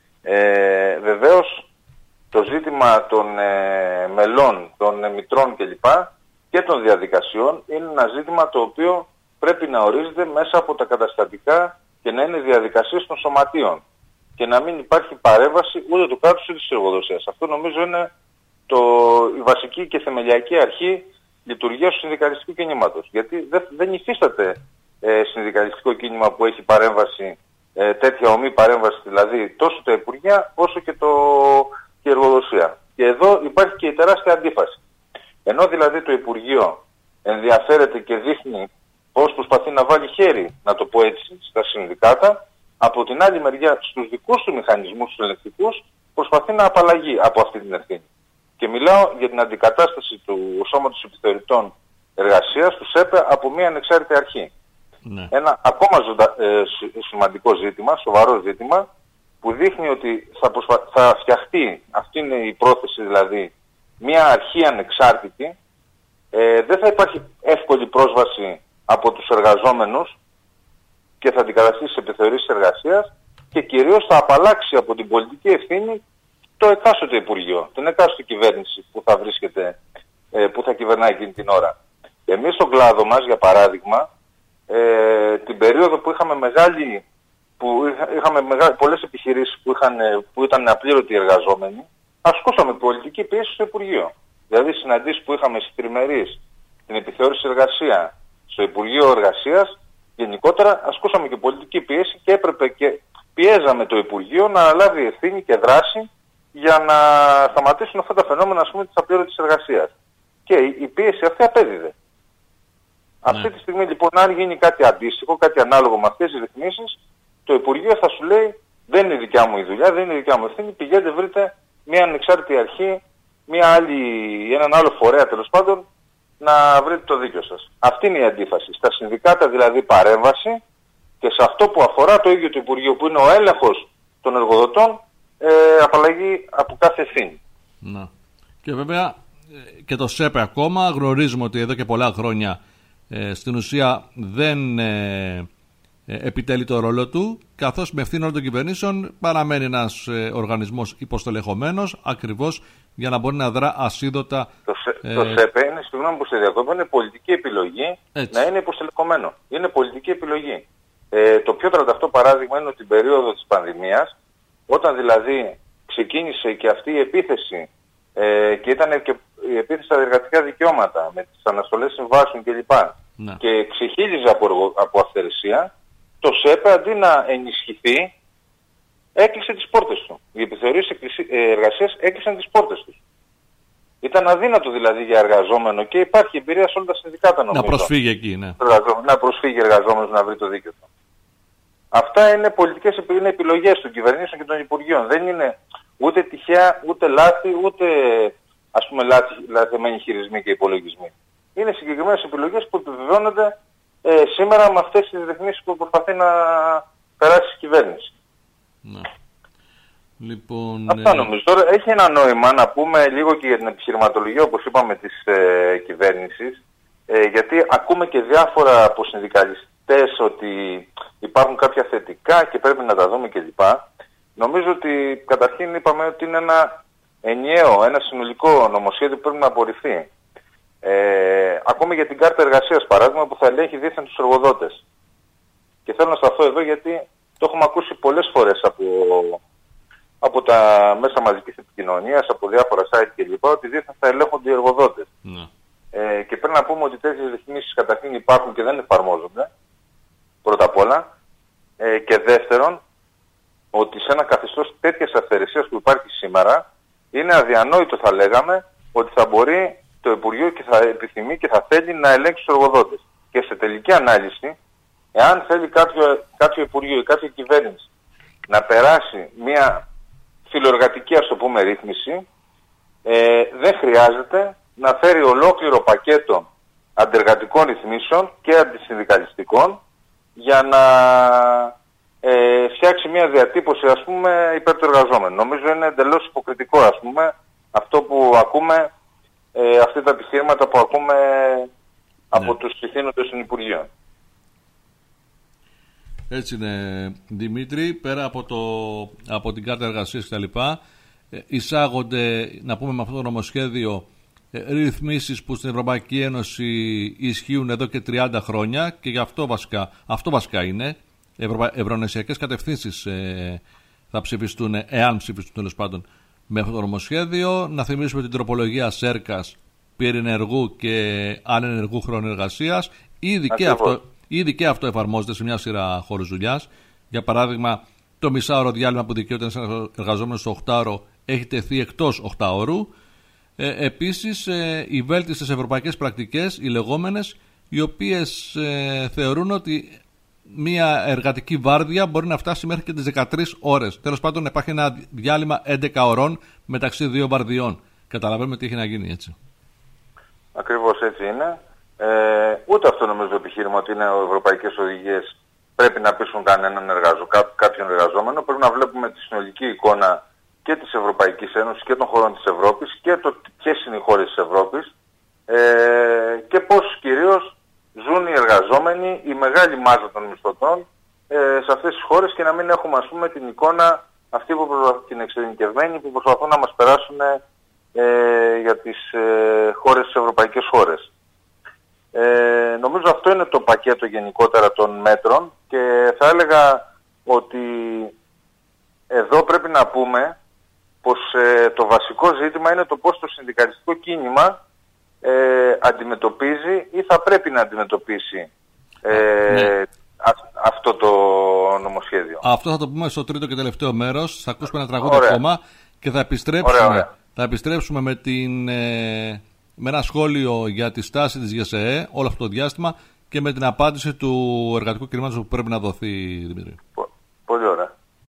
Ε, βεβαίως το ζήτημα των ε, μελών, των ε, μητρών κλπ. Και των διαδικασιών είναι ένα ζήτημα το οποίο πρέπει να ορίζεται μέσα από τα καταστατικά και να είναι διαδικασίες των σωματείων και να μην υπάρχει παρέμβαση ούτε του κράτους ούτε της εργοδοσίας. Αυτό νομίζω είναι το, η βασική και θεμελιακή αρχή λειτουργίας του συνδικαλιστικού κινήματος. Γιατί δεν, δεν υφίσταται ε, συνδικαλιστικό κίνημα που έχει παρέμβαση, ε, τέτοια ομή παρέμβαση, δηλαδή τόσο τα Υπουργεία όσο και, το, και η εργοδοσία. Και εδώ υπάρχει και η τεράστια αντίφαση. Ενώ δηλαδή το Υπουργείο ενδιαφέρεται και δείχνει πώς προσπαθεί να βάλει χέρι, να το πω έτσι, στα συνδικάτα, από την άλλη μεριά στους δικούς του μηχανισμούς, τους ελεκτικούς, προσπαθεί να απαλλαγεί από αυτή την ευθύνη. Και μιλάω για την αντικατάσταση του Σώματος Επιθεωρητών Εργασίας, του ΣΕΠΕ, από μια ανεξάρτητη αρχή. Ναι. Ένα ακόμα ζωντα... ε, σημαντικό ζήτημα, σοβαρό ζήτημα, που δείχνει ότι θα, προσπα... θα φτιαχτεί, αυτή είναι η πρόθεση δηλαδή, μια αρχή ανεξάρτητη, ε, δεν θα υπάρχει εύκολη πρόσβαση από τους εργαζόμενους και θα αντικαταστήσει τις επιθεωρήσεις εργασίας και κυρίως θα απαλλάξει από την πολιτική ευθύνη το εκάστοτε Υπουργείο, την εκάστοτε κυβέρνηση που θα βρίσκεται, ε, που θα κυβερνάει εκείνη την ώρα. Εμείς στον κλάδο μας, για παράδειγμα, ε, την περίοδο που είχαμε μεγάλη, που είχα, είχαμε μεγάλη, πολλές επιχειρήσεις που, είχαν, που ήταν απλήρωτοι εργαζόμενοι, ασκούσαμε πολιτική πίεση στο Υπουργείο. Δηλαδή συναντήσεις που είχαμε στις τριμερείς, την επιθεώρηση εργασία, στο Υπουργείο Εργασίας, γενικότερα ασκούσαμε και πολιτική πίεση και έπρεπε και πιέζαμε το Υπουργείο να αναλάβει ευθύνη και δράση για να σταματήσουν αυτά τα φαινόμενα, ας πούμε, της απλήρωτης εργασίας. Και η πίεση αυτή απέδιδε. Ναι. Αυτή τη στιγμή λοιπόν, αν γίνει κάτι αντίστοιχο, κάτι ανάλογο με αυτές τις ρυθμίσεις, το Υπουργείο θα σου λέει δεν είναι δικιά μου η δουλειά, δεν είναι δικιά μου ευθύνη, πηγαίνετε βρείτε μια ανεξάρτητη αρχή, μια άλλη, έναν άλλο φορέα τέλος πάντων, να βρείτε το δίκιο σας. Αυτή είναι η αντίφαση. Στα συνδικάτα δηλαδή παρέμβαση και σε αυτό που αφορά το ίδιο το Υπουργείο που είναι ο έλεγχος των εργοδοτών, ε, απαλλαγή από κάθε ευθύνη. Να. Και βέβαια και το ΣΕΠΕ ακόμα γνωρίζουμε ότι εδώ και πολλά χρόνια ε, στην ουσία δεν ε, ε, επιτελεί το ρόλο του, καθώς με ευθύνη όλων των κυβερνήσεων παραμένει ένας ε, οργανισμός υποστελεχωμένος ακριβώς για να μπορεί να δρά ασίδωτα. Το, ε... το ΣΕΠΕ είναι, συγγνώμη που σε διακόπτω, είναι πολιτική επιλογή. Έτσι. Να είναι υποστελεχωμένο. Είναι πολιτική επιλογή. Ε, το πιο τρανταχτό παράδειγμα είναι ότι την περίοδο της πανδημίας, όταν δηλαδή ξεκίνησε και αυτή η επίθεση ε, και ήταν και η επίθεση στα εργατικά δικαιώματα με τις αναστολές συμβάσεων κλπ. Ναι. Και ξεχύλιζε από, από αυθαιρεσία, το ΣΕΠΕ αντί να ενισχυθεί έκλεισε τις πόρτες του. Οι επιθεωρήσεις εργασίας έκλεισαν τις πόρτες τους. Ήταν αδύνατο δηλαδή για εργαζόμενο και υπάρχει εμπειρία σε όλα τα συνδικάτα νομίζω. Να προσφύγει εκεί, ναι. Να προσφύγει εργαζόμενος να βρει το δίκαιο του. Αυτά είναι πολιτικές είναι επιλογές των κυβερνήσεων και των Υπουργείων. Δεν είναι ούτε τυχαία, ούτε λάθη, ούτε ας πούμε λάθη, λαθεμένοι χειρισμοί και υπολογισμοί. Είναι συγκεκριμένες επιλογές που επιβεβαιώνονται ε, σήμερα με αυτές τις ρυθμίσεις που προσπαθεί να περάσει η κυβέρνηση. Ναι. Λοιπόν, αυτά ε... νομίζω. Τώρα έχει ένα νόημα να πούμε λίγο και για την επιχειρηματολογία, όπως είπαμε, της ε, κυβέρνησης, ε, γιατί ακούμε και διάφορα από συνδικαλιστές ότι υπάρχουν κάποια θετικά και πρέπει να τα δούμε κλπ. Νομίζω ότι καταρχήν είπαμε ότι είναι ένα ενιαίο, ένα συνολικό νομοσχέδιο που πρέπει να απορριφθεί. Ε, ακόμη για την κάρτα εργασίας παράδειγμα που θα ελέγχει δίθεν τους εργοδότες. Και θέλω να σταθώ εδώ γιατί το έχουμε ακούσει πολλές φορές από, από τα μέσα μαζικής επικοινωνίας, από διάφορα site κλπ. Ότι δίθεν θα ελέγχονται οι εργοδότες. Mm. Ε, και πρέπει να πούμε ότι τέτοιες ρυθμίσεις καταρχήν υπάρχουν και δεν εφαρμόζονται. Πρώτα απ' όλα. Ε, και δεύτερον, ότι σε ένα καθεστώς τέτοιας αυθαιρεσίας που υπάρχει σήμερα, είναι αδιανόητο θα λέγαμε ότι θα μπορεί το Υπουργείο και θα επιθυμεί και θα θέλει να ελέγξει τους εργοδότες. Και σε τελική ανάλυση, εάν θέλει κάποιο, κάποιο Υπουργείο ή κάποια κυβέρνηση να περάσει μια φιλοεργατική, ας το πούμε, ρύθμιση, ε, δεν χρειάζεται να φέρει ολόκληρο πακέτο αντεργατικών ρυθμίσεων και αντισυνδικαλιστικών για να ε, φτιάξει μια διατύπωση, ας πούμε, υπέρ του εργαζόμενου. Νομίζω είναι εντελώς υποκριτικό, ας πούμε, αυτό που ακούμε, ε, αυτά τα επιχείρηματα που ακούμε ναι. από τους ηθήνοντες των Υπουργείων. Έτσι είναι, Δημήτρη. Πέρα από, το, από την κάρτα εργασίας κτλ. Εισάγονται, να πούμε με αυτό το νομοσχέδιο, ρυθμίσεις που στην Ευρωπαϊκή Ένωση ισχύουν εδώ και τριάντα χρόνια και γι' αυτό βασικά, αυτό βασικά είναι. Ευρωπα... Ευρωνεσιακές κατευθύνσεις ε, θα ψηφιστούν, εάν ψηφιστούν τέλος πάντων, με αυτό το νομοσχέδιο. Να θυμίσουμε την τροπολογία ΣΕΡΚΑΣ περί ενεργού και ανενεργού χρόνου εργασίας. Ήδη και, αυτό, ήδη και αυτό εφαρμόζεται σε μια σειρά χώρους δουλειάς. Για παράδειγμα, το μισάωρο διάλειμμα που δικαιούται ένας εργαζόμενος στο οχτάωρο έχει τεθεί εκτός οχτάωρου. Ε, επίσης, ε, οι βέλτιστες ευρωπαϊκές πρακτικές, οι λεγόμενες, οι οποίες ε, θεωρούν ότι μια εργατική βάρδια μπορεί να φτάσει μέχρι και τις δεκατρείς ώρες. Τέλος πάντων, υπάρχει ένα διάλειμμα έντεκα ωρών μεταξύ δύο βαρδιών. Καταλαβαίνουμε τι έχει να γίνει, έτσι. Ακριβώς έτσι είναι. Ε, ούτε αυτό νομίζω το επιχείρημα ότι είναι ευρωπαϊκές οδηγίες πρέπει να πείσουν κανέναν εργαζό, κά, κάποιον εργαζόμενο. Πρέπει να βλέπουμε τη συνολική εικόνα και της Ευρωπαϊκής Ένωσης και των χωρών της Ευρώπης και το ποιες είναι οι χώρες της Ευρώπης ε, και πώς κυρίως ζουν οι εργαζόμενοι, η μεγάλη μάζα των μισθωτών ε, σε αυτές τις χώρες και να μην έχουμε, ας πούμε, την εικόνα αυτή που προσπαθούν, την εξειδικευμένη που προσπαθούν να μας περάσουν ε, για τις ε, χώρες, τις ευρωπαϊκές χώρες. Ε, νομίζω αυτό είναι το πακέτο γενικότερα των μέτρων και θα έλεγα ότι εδώ πρέπει να πούμε πως ε, το βασικό ζήτημα είναι το πώς το συνδικαλιστικό κίνημα ε, αντιμετωπίζει ή θα πρέπει να αντιμετωπίσει ε, ναι. α, αυτό το νομοσχέδιο. Αυτό θα το πούμε στο τρίτο και τελευταίο μέρος. Θα ακούσουμε ένα τραγούδι ακόμα και θα επιστρέψουμε, ωραία, ωραία. Θα επιστρέψουμε με, την, ε, με ένα σχόλιο για τη στάση της ΓΕΣΕΕ όλο αυτό το διάστημα και με την απάντηση του εργατικού κινήματος που πρέπει να δοθεί, Δημήτρη. Πο, πολύ ωραία.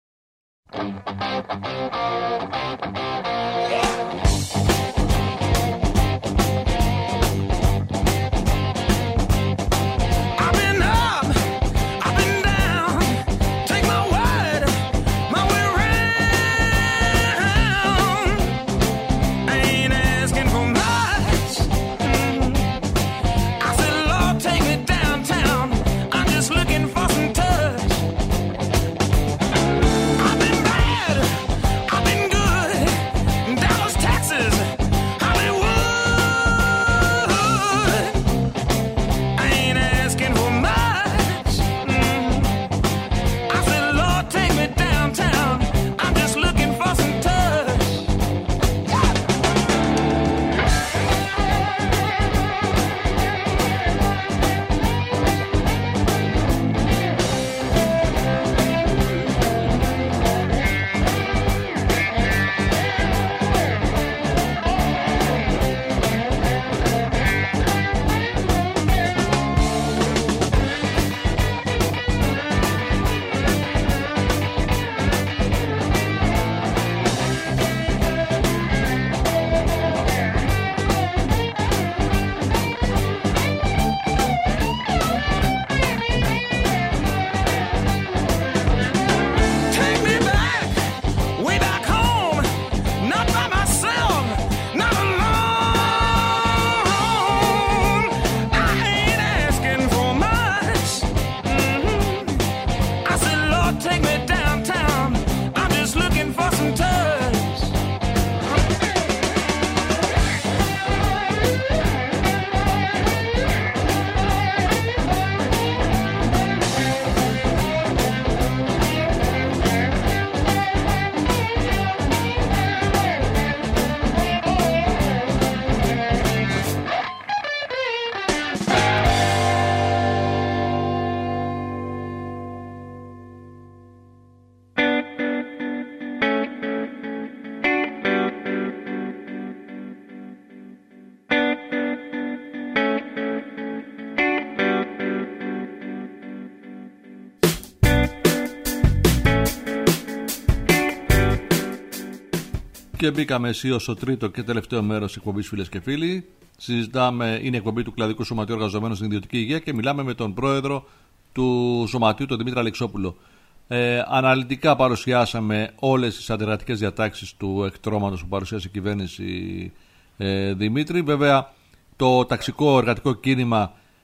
Και μπήκαμε αισίως στο τρίτο και τελευταίο μέρος της εκπομπής, φίλες και φίλοι. Συζητάμε, είναι η εκπομπή του Κλαδικού Σωματείου Εργαζομένων στην Ιδιωτική Υγεία και μιλάμε με τον πρόεδρο του Σωματείου, τον Δημήτρη Αλεξόπουλο. Ε, αναλυτικά παρουσιάσαμε όλες τις αντεργατικές διατάξεις του εκτρώματος που παρουσίασε η κυβέρνηση, ε, Δημήτρη. Βέβαια, το ταξικό εργατικό κίνημα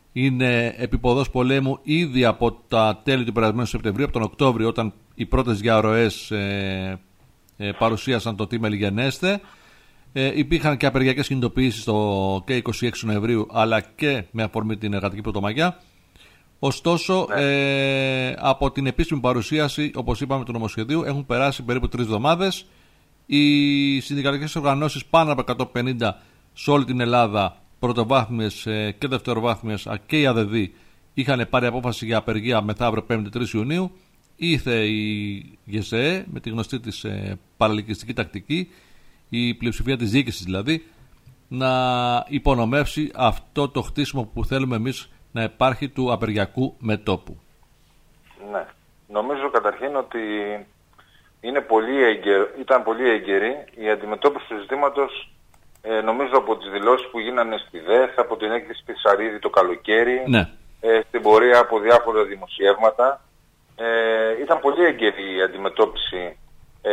είναι επίποδος πολέμου ήδη από τα τέλη του περασμένου Σεπτεμβρίου, από τον Οκτώβριο, όταν οι πρώτες διαρροές ε, ε, παρουσίασαν το τι μελιγενέστε. Ε, υπήρχαν και απεργιακές κινητοποιήσεις το και είκοσι έξι Νοεμβρίου, αλλά και με αφορμή την εργατική πρωτομαγιά. Ωστόσο, ναι. ε, από την επίσημη παρουσίαση, όπως είπαμε, του νομοσχεδίου έχουν περάσει περίπου τρεις εβδομάδες. Οι συνδικαλιστικές οργανώσεις πάνω από εκατόν πενήντα σε όλη την Ελλάδα, πρωτοβάθμιες ε, και δευτεροβάθμιες, και οι ΑΔΔ, είχαν πάρει απόφαση για απεργία μεθαύριο πέμπτη τρεις Ιουνίου. Ήρθε η ΓΕΣΕΕ με τη γνωστή της ε, παραλικιστική τακτική, η πλειοψηφία της διοίκησης δηλαδή, να υπονομεύσει αυτό το χτίσιμο που θέλουμε εμείς να υπάρχει του απεργιακού μετώπου. Ναι. Νομίζω καταρχήν ότι είναι πολύ έγκαιρο, ήταν πολύ έγκαιρη η αντιμετώπιση του ζητήματος, ε, νομίζω από τις δηλώσεις που γίνανε στη ΔΕΘ, από την έκθεση Πισαρίδη το καλοκαίρι, ναι. ε, στην πορεία από διάφορα δημοσιεύματα. Ε, ήταν πολύ έγκαιρη η αντιμετώπιση ε,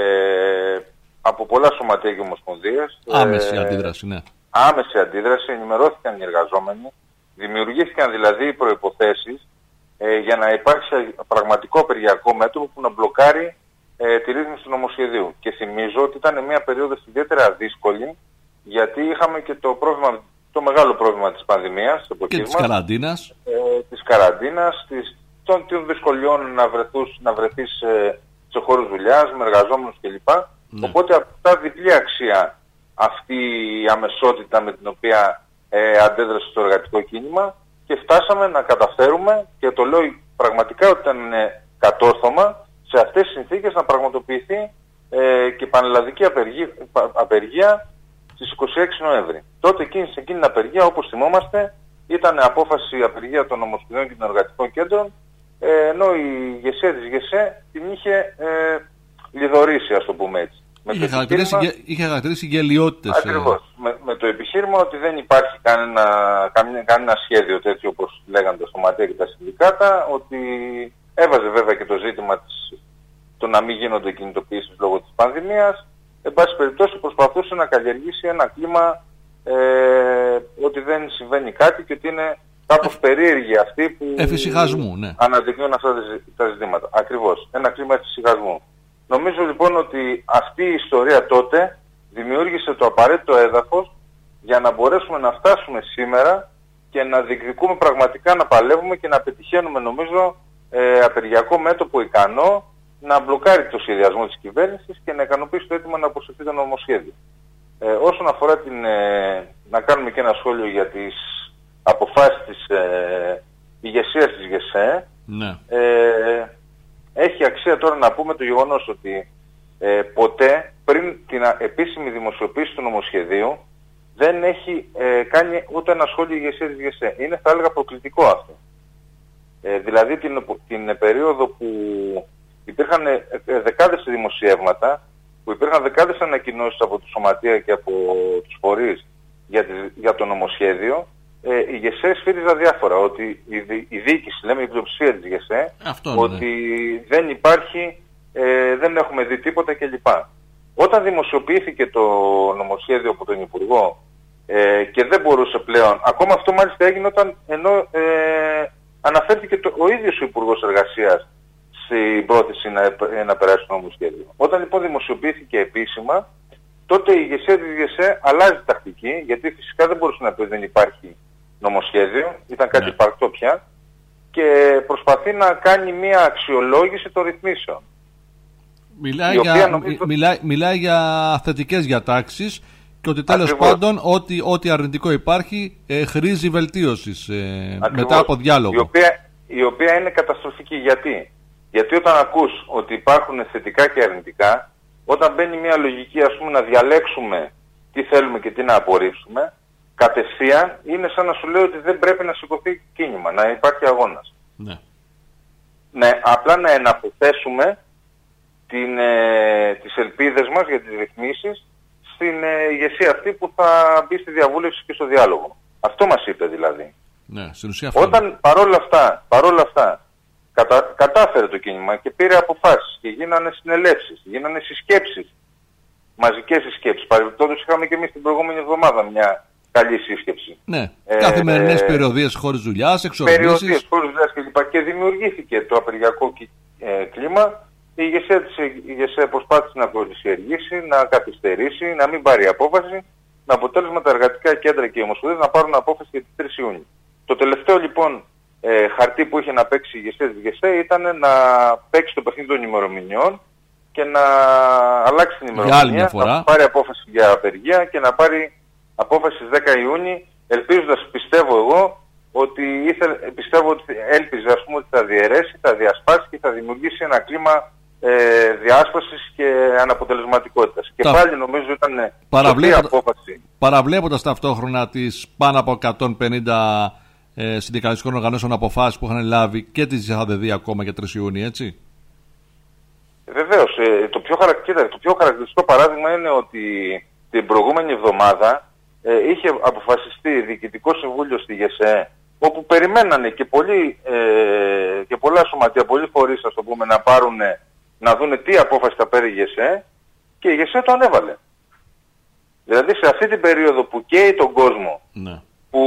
από πολλά σωματεία και ομοσπονδίες. Άμεση ε, αντίδραση, ναι. Άμεση αντίδραση, ενημερώθηκαν οι εργαζόμενοι, δημιουργήθηκαν δηλαδή οι προϋποθέσεις ε, για να υπάρξει πραγματικό απεργιακό μέτωπο που να μπλοκάρει ε, τη ρύθμιση του νομοσχεδίου. Και θυμίζω ότι ήταν μια περίοδος ιδιαίτερα δύσκολη, γιατί είχαμε και το, πρόβλημα, το μεγάλο πρόβλημα της πανδημίας και της καραντίνας, ε, της καραντίνας της, των, των δυσκολιών να, βρεθούς, να βρεθείς ε, σε χώρους δουλειάς, με εργαζόμενους κλπ. Ναι. Οπότε αυτά διπλή αξία αυτή η αμεσότητα με την οποία ε, αντέδρασε το εργατικό κίνημα, και φτάσαμε να καταφέρουμε, και το λέω πραγματικά ότι ήταν ε, κατόρθωμα, σε αυτές τις συνθήκες να πραγματοποιηθεί ε, και πανελλαδική απεργία, απεργία στις είκοσι έξι Νοέμβρη. Τότε εκείνη, σε εκείνη την απεργία, όπως θυμόμαστε, ήταν απόφαση απεργία των Ομοσπονδιών και των Εργατικών Κέντρων, ε, ενώ η ΓΕΣΕ της ΓΕΣΕ την είχε ε, λιδωρήσει, ας το πούμε έτσι. Είχε χαρακτηρίσει, είχε χαρακτηρίσει γελιότητες. Ακριβώς. Ε... Με, με το επιχείρημα ότι δεν υπάρχει κανένα, κανένα, κανένα σχέδιο τέτοιο όπως λέγανε τα σωματεία και τα συνδικάτα, ότι έβαζε βέβαια και το ζήτημα της, το να μην γίνονται κινητοποιήσεις λόγω της πανδημίας. Εν πάση περιπτώσει προσπαθούσε να καλλιεργήσει ένα κλίμα ε, ότι δεν συμβαίνει κάτι και ότι είναι κάπως ε... περίεργοι αυτοί που εφησυχασμού, ναι. αναδεικνύουν αυτά τα ζητήματα. Ακριβώς. Ένα κλίμα εφησυχασμού. Νομίζω λοιπόν ότι αυτή η ιστορία τότε δημιούργησε το απαραίτητο έδαφος για να μπορέσουμε να φτάσουμε σήμερα και να διεκδικούμε πραγματικά, να παλεύουμε και να πετυχαίνουμε, νομίζω, ε, απεργιακό μέτωπο ικανό να μπλοκάρει το σχεδιασμό της κυβέρνησης και να ικανοποιήσει το αίτημα να αποσυρθεί το νομοσχέδιο. Ε, όσον αφορά την, ε, να κάνουμε και ένα σχόλιο για τις αποφάσεις της ε, ηγεσίας της ΓΕΣΕ, ναι. ε, έχει αξία τώρα να πούμε το γεγονός ότι ε, ποτέ πριν την επίσημη δημοσιοποίηση του νομοσχεδίου δεν έχει ε, κάνει ούτε ένα σχόλιο η ηγεσία της ΓΕΣΕ. Είναι, θα έλεγα, προκλητικό αυτό. Ε, δηλαδή την, την περίοδο που υπήρχαν ε, δεκάδες δημοσιεύματα, που υπήρχαν δεκάδες ανακοινώσεις από το σωματεία και από τους φορείς για, τη, για το νομοσχέδιο, ε, η ΓΕΣΕ σφύριζε διάφορα, ότι η, η διοίκηση, λέμε η πλειοψηφία της ΓΕΣΕ, αυτό, ότι ναι. δεν υπάρχει, ε, δεν έχουμε δει τίποτα κλπ. Όταν δημοσιοποιήθηκε το νομοσχέδιο από τον Υπουργό ε, και δεν μπορούσε πλέον, ακόμα αυτό μάλιστα έγινε όταν, ενώ ε, αναφέρθηκε το, ο ίδιος ο Υπουργός Εργασίας στην πρόθεση να, να περάσει το νομοσχέδιο. Όταν λοιπόν δημοσιοποιήθηκε επίσημα, τότε η ηγεσία της ΓΕΣΕ αλλάζει τακτική, γιατί φυσικά δεν μπορούσε να πει ότι δεν υπάρχει νομοσχέδιο, ήταν κάτι υπαρκτό ναι. πια, και προσπαθεί να κάνει μια αξιολόγηση των ρυθμίσεων. Μιλάει για, νομίζω... μιλάει, μιλάει για θετικές διατάξεις και ότι τέλος Ακριβώς. πάντων ό,τι, ό,τι αρνητικό υπάρχει ε, χρήζει βελτίωσης ε, μετά από διάλογο. Η οποία, η οποία είναι καταστροφική. Γιατί? Γιατί όταν ακούς ότι υπάρχουν θετικά και αρνητικά, όταν μπαίνει μια λογική, ας πούμε, να διαλέξουμε τι θέλουμε και τι να απορρίψουμε, κατευθείαν είναι σαν να σου λέει ότι δεν πρέπει να σηκωθεί κίνημα, να υπάρχει αγώνας. Ναι. Ναι, απλά να εναποθέσουμε την, ε, τις ελπίδες μας για τις ρυθμίσεις στην ε, ηγεσία αυτή που θα μπει στη διαβούλευση και στο διάλογο. Αυτό μας είπε δηλαδή. Ναι, στην ουσία αυτό. Όταν παρόλα αυτά, παρόλα αυτά κατα, κατάφερε το κίνημα και πήρε αποφάσεις και γίνανε συνελεύσεις, γίνανε συσκέψεις, μαζικές συσκέψεις. Παρεμπιπτόντως είχαμε και εμείς την προηγούμενη εβδομάδα μια καλή σύσκεψη. Ναι, ε, καθημερινές ε, περιοδίες χωρίς δουλειάς, εξορμήσεις. Περιοδίες χωρίς δουλειάς κλπ. Και δημιουργήθηκε το απεργιακό ε, κλίμα. Η ηγεσία, της, η ηγεσία προσπάθησε να κολυσιεργήσει, να καθυστερήσει, να μην πάρει απόφαση. Με αποτέλεσμα τα εργατικά κέντρα και οι ομοσπονδίες να πάρουν απόφαση για τις τρεις Ιουνίου. Το τελευταίο λοιπόν ε, χαρτί που είχε να παίξει η ηγεσία της ΓΕΣΕ ήταν να παίξει το παιχνίδι των ημερομηνιών και να αλλάξει την ημερομηνία, να πάρει απόφαση για απεργία και να πάρει απόφαση στις δέκα Ιουνίου, ελπίζοντας, πιστεύω εγώ, ότι ήθελε, πιστεύω ότι έλπιζε ας πούμε ότι θα διαιρέσει, θα διασπάσει και θα δημιουργήσει ένα κλίμα ε, διάσπασης και αναποτελεσματικότητας. Και Τα... πάλι νομίζω ήταν Παραβλέποντα... απόφαση. Παραβλέποντας ταυτόχρονα τις πάνω από εκατόν πενήντα ε, συνδικαλιστικών οργανώσεων αποφάσεις που είχαν λάβει και τις είχατε δει ακόμα και τρεις Ιουνίου, έτσι. Βεβαίως. Ε, το, πιο χαρακτηριστικό, το πιο χαρακτηριστικό παράδειγμα είναι ότι την προηγούμενη εβδομάδα ε, είχε αποφασιστεί διοικητικό συμβούλιο στη ΓΕΣΕ, όπου περιμένανε και, πολλοί, ε, και πολλά σωματεία, πολλοί φορείς, ας το πούμε, να πάρουν, να δούνε τι απόφαση θα πάρει η ΓΕΣΕ, και η ΓΕΣΕ το ανέβαλε. Δηλαδή σε αυτή την περίοδο που καίει τον κόσμο, ναι, που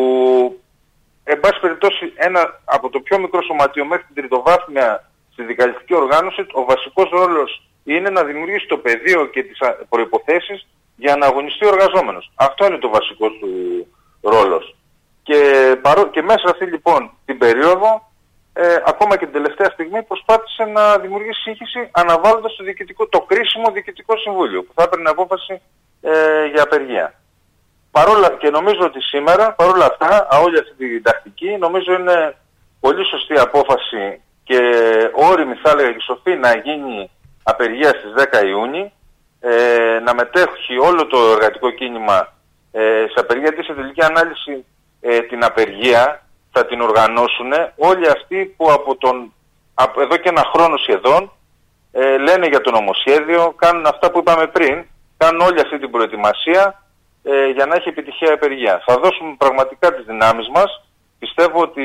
εν πάση περιπτώσει ένα από το πιο μικρό σωματείο μέχρι την τριτοβάθμια συνδικαλιστική οργάνωση, ο βασικός ρόλος είναι να δημιουργήσει το πεδίο και τις προϋποθέσεις για να αγωνιστεί ο εργαζόμενος. Αυτό είναι το βασικό του ρόλος. Και, παρό... και μέσα σε αυτή λοιπόν την περίοδο, ε, ακόμα και την τελευταία στιγμή, προσπάθησε να δημιουργήσει σύγχυση αναβάλλοντας το, το κρίσιμο διοικητικό συμβούλιο που θα έπαιρνε απόφαση ε, για απεργία. Παρόλα, και νομίζω ότι σήμερα, παρόλα αυτά, όλη αυτή την τακτική, νομίζω είναι πολύ σωστή απόφαση και όριμη, θα έλεγα, και σοφή να γίνει απεργία στις δέκα Ιουνίου, ε, να μετέχει όλο το εργατικό κίνημα ε, σε απεργία, γιατί σε τελική ανάλυση ε, την απεργία θα την οργανώσουν όλοι αυτοί που από τον, από εδώ και ένα χρόνο σχεδόν ε, λένε για το νομοσχέδιο, κάνουν αυτά που είπαμε πριν, κάνουν όλη αυτή την προετοιμασία ε, για να έχει επιτυχία απεργία. Θα δώσουμε πραγματικά τις δυνάμεις μας. Πιστεύω ότι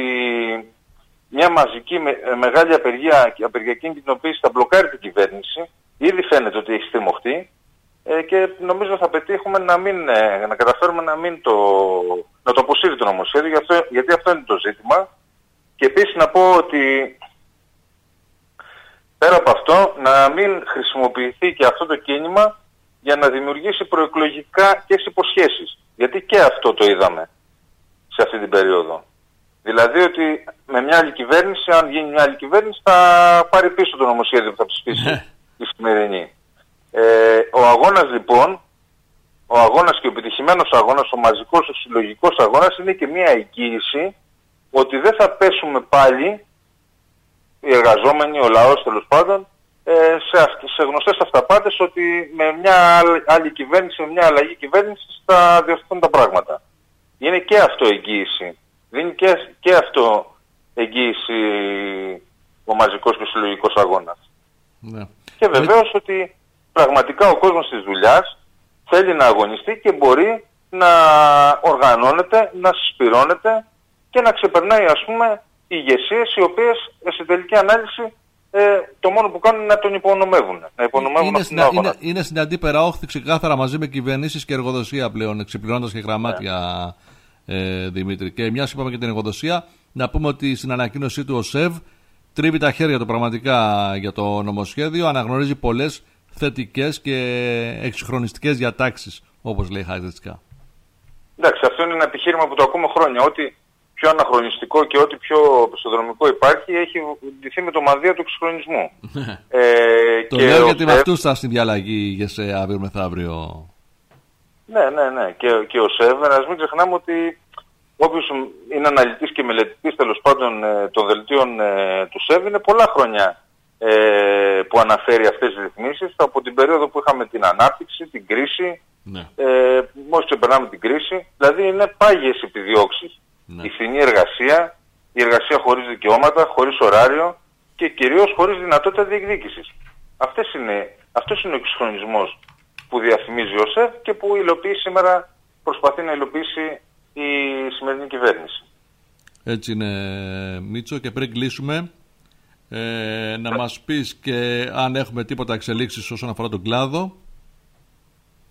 μια μαζική με, μεγάλη απεργία και απεργιακή κοινοποίηση θα μπλοκάρει την κυβέρνηση. Ήδη φαίνεται ότι έχει στριμωχτεί ε, και νομίζω θα πετύχουμε να, μην, ε, να καταφέρουμε να, μην το, να το αποσύρει το νομοσχέδιο, γιατί αυτό, γιατί αυτό είναι το ζήτημα. Και επίσης να πω ότι πέρα από αυτό να μην χρησιμοποιηθεί και αυτό το κίνημα για να δημιουργήσει προεκλογικά και υποσχέσεις. Γιατί και αυτό το είδαμε σε αυτή την περίοδο. Δηλαδή ότι με μια άλλη κυβέρνηση, αν γίνει μια άλλη κυβέρνηση, θα πάρει πίσω το νομοσχέδιο που θα ψηφίσει η σημερινή. Ε, ο αγώνας λοιπόν, ο αγώνας και ο επιτυχημένος αγώνας, ο μαζικός, ο συλλογικός αγώνας είναι και μια εγγύηση ότι δεν θα πέσουμε πάλι οι εργαζόμενοι, ο λαός τέλος πάντων, ε, σε, σε γνωστές αυταπάτες ότι με μια άλλη κυβέρνηση, με μια αλλαγή κυβέρνηση θα διορθωθούν τα πράγματα. Είναι και αυτό εγγύηση. Δίνει και, και αυτό εγγύηση ο μαζικός και ο συλλογικός αγώνας. Ναι. Και βεβαίως ότι πραγματικά ο κόσμος της δουλειάς θέλει να αγωνιστεί και μπορεί να οργανώνεται, να συσπυρώνεται και να ξεπερνάει, ας πούμε, ηγεσίες οι οποίες σε τελική ανάλυση ε, το μόνο που κάνουν είναι να τον υπονομεύουν. Να υπονομεύουν είναι, αυτόν τον αγώνα. Είναι, είναι στην αντίπερα όχθη ξεκάθαρα μαζί με κυβερνήσεις και εργοδοσία πλέον, εξυπηρώνοντας και γραμμάτια. Ναι. Ε, Δημήτρη. Και μιας είπαμε και την εργοδοσία, να πούμε ότι στην ανακοίνωσή του ο ΣΕΒ τρίβει τα χέρια του πραγματικά για το νομοσχέδιο, αναγνωρίζει πολλές θετικές και εξυγχρονιστικές διατάξεις, όπως λέει χαρακτηριστικά. Εντάξει, αυτό είναι ένα επιχείρημα που το ακούμε χρόνια. Ό,τι πιο αναχρονιστικό και ό,τι πιο πιστοδρομικό υπάρχει έχει ντυθεί με το μανδύα του εξυγχρονισμού. ε, το και λέω γιατί με αυτούς θα στην διαλλαγή ΓΕΣΕ αύριο μεθαύριο. Ναι, ναι, ναι. Και, και ο ΣΕΒ, να μην ξεχνάμε ότι όποιος είναι αναλυτής και μελετητής τέλος πάντων των δελτίων ε, του ΣΕΒ είναι πολλά χρόνια ε, που αναφέρει αυτές τις ρυθμίσεις από την περίοδο που είχαμε την ανάπτυξη, την κρίση, ναι. ε, μόλις ξεπερνάμε την κρίση. Δηλαδή είναι πάγιες επιδιώξεις, ναι. Η φθηνή εργασία, η εργασία χωρίς δικαιώματα, χωρίς ωράριο και κυρίως χωρίς δυνατότητα διεκδίκησης. Αυτές είναι, αυτός είναι ο εξυγχρονισμός που διαφημίζει ο ΣΕΒ και που υλοποιεί σήμερα, προσπαθεί να υλοποιήσει η σημερινή κυβέρνηση. Έτσι είναι, Μίτσο, και πριν κλείσουμε ε, να μας πεις και αν έχουμε τίποτα εξελίξεις όσον αφορά τον κλάδο. Ε,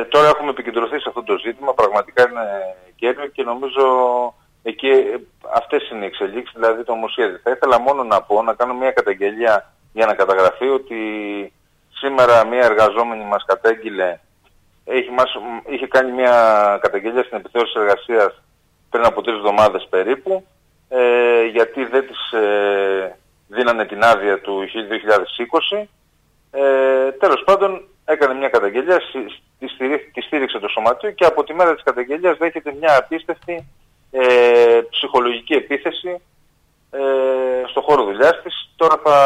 τώρα έχουμε επικεντρωθεί σε αυτό το ζήτημα, πραγματικά είναι κέριο και νομίζω εκεί αυτές είναι οι εξελίξεις, δηλαδή το νομοσχέδιο. Θα ήθελα μόνο να πω, να κάνω μια καταγγελία για να καταγραφεί ότι σήμερα μια εργαζόμενη μας κατέγγειλε, έχει, μας, είχε κάνει μια καταγγελία στην επιθεώρηση εργασίας πριν από τρεις εβδομάδες περίπου, ε, γιατί δεν της ε, δίνανε την άδεια του δύο χιλιάδες είκοσι. Ε, τέλος πάντων έκανε μια καταγγελία, τη, στηρί, τη στήριξε το σωματείο και από τη μέρα της καταγγελίας δέχεται μια απίστευτη ε, ψυχολογική επίθεση ε, στο χώρο δουλειάς της. Τώρα θα,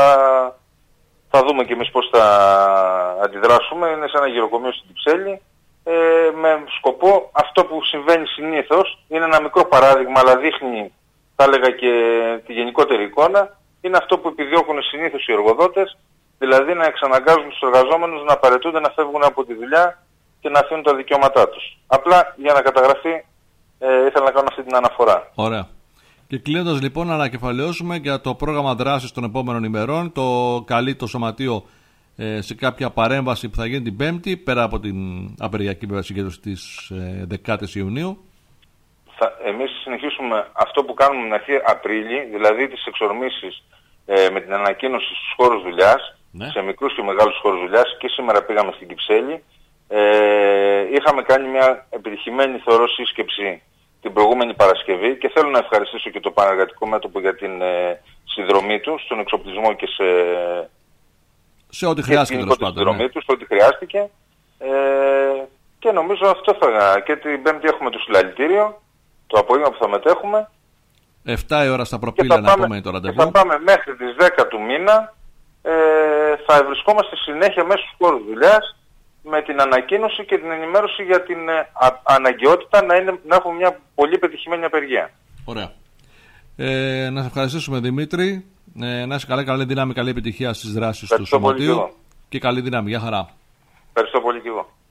θα δούμε και εμείς πώς θα αντιδράσουμε. Είναι σε ένα γυροκομείο στην Κυψέλη, ε, με σκοπό αυτό που συμβαίνει συνήθως. Είναι ένα μικρό παράδειγμα, αλλά δείχνει, θα έλεγα, και τη γενικότερη εικόνα. Είναι αυτό που επιδιώκουν συνήθως οι εργοδότες, δηλαδή να εξαναγκάζουν τους εργαζόμενους να παραιτούνται, να φεύγουν από τη δουλειά και να αφήνουν τα δικαιώματά τους. Απλά για να καταγραφεί, ε, ήθελα να κάνω αυτή την αναφορά. Ωραία. Και κλείνοντας λοιπόν, να ανακεφαλαιώσουμε για το πρόγραμμα δράσης των επόμενων ημερών. Το καλεί το Σωματείο ε, σε κάποια παρέμβαση που θα γίνει την Πέμπτη, πέρα από την απεργιακή συγκέντρωση της ε, δεκάτη Ιουνίου. Θα, εμείς συνεχίσουμε αυτό που κάνουμε την αρχή Απρίλη, δηλαδή τις εξορμήσεις ε, με την ανακοίνωση στους χώρους δουλειάς, ναι, σε μικρούς και μεγάλους χώρους δουλειάς, και σήμερα πήγαμε στην Κυψέλη. Ε, είχαμε κάνει μια επιτυχημένη θεωρώ σύσκεψη την προηγούμενη Παρασκευή και θέλω να ευχαριστήσω και το Πανεργατικό Μέτωπο για την ε, συνδρομή του στον εξοπλισμό και σε, σε ό,τι χρειάστηκε, και την συνδρομή ναι. του, σε ό,τι χρειάστηκε. Ε, και νομίζω αυτό θα... Και την Πέμπτη έχουμε το συλλαλητήριο, το απόγευμα που θα μετέχουμε. εφτά η ώρα στα Προπήλαια να πούμε το ραντεβού. Και θα πάμε μέχρι τις δέκα του μήνα. Ε, θα βρισκόμαστε συνέχεια μέσα στους χώρους δουλειάς με την ανακοίνωση και την ενημέρωση για την ε, α, αναγκαιότητα να, είναι, να έχουμε μια πολύ πετυχημένη απεργία. Ωραία. Ε, να σας ευχαριστήσουμε, Δημήτρη. Ε, να είσαι καλά, καλή δύναμη, καλή επιτυχία στις δράσεις του Σωματείου. Και καλή δύναμη. Γεια χαρά. Ευχαριστώ πολύ και εγώ.